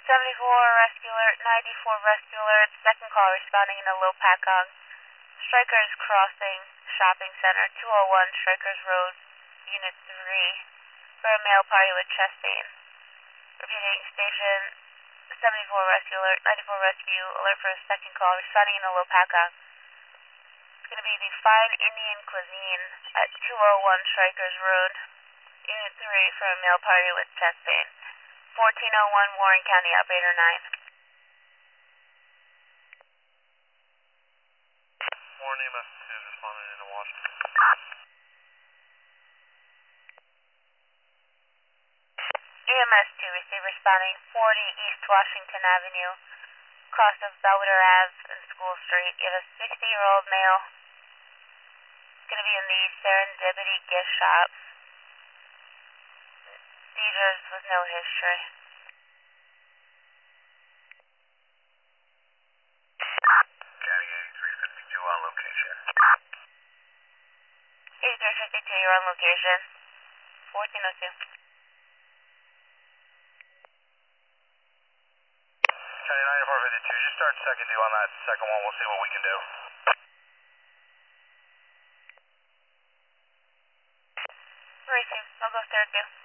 74 rescue alert, 94 rescue alert, second call responding in a low Pacong. Strikers crossing shopping center, 201 Strikers Road, Unit 3, for a male party with chest pain. Repeating, station 74 rescue alert, 94 rescue alert for a second call responding in a low Pacong. It's going to be the Fine Indian Cuisine at 201 Strikers Road, Unit 3, for a male party with chest pain. 1401 Warren County, operator 9. Warren EMS 2 is responding into Washington. EMS 2, receive responding 40 East Washington Avenue, cross of Belvedere Ave and School Street. You have a 60-year-old male. It's going to be in the Serendipity gift shop. Seizures with no history. County 8352 on location. 8352, you're on location. 1402. County 9452, just start second due on that second one. We'll see what we can do. Racing, I'll go third due.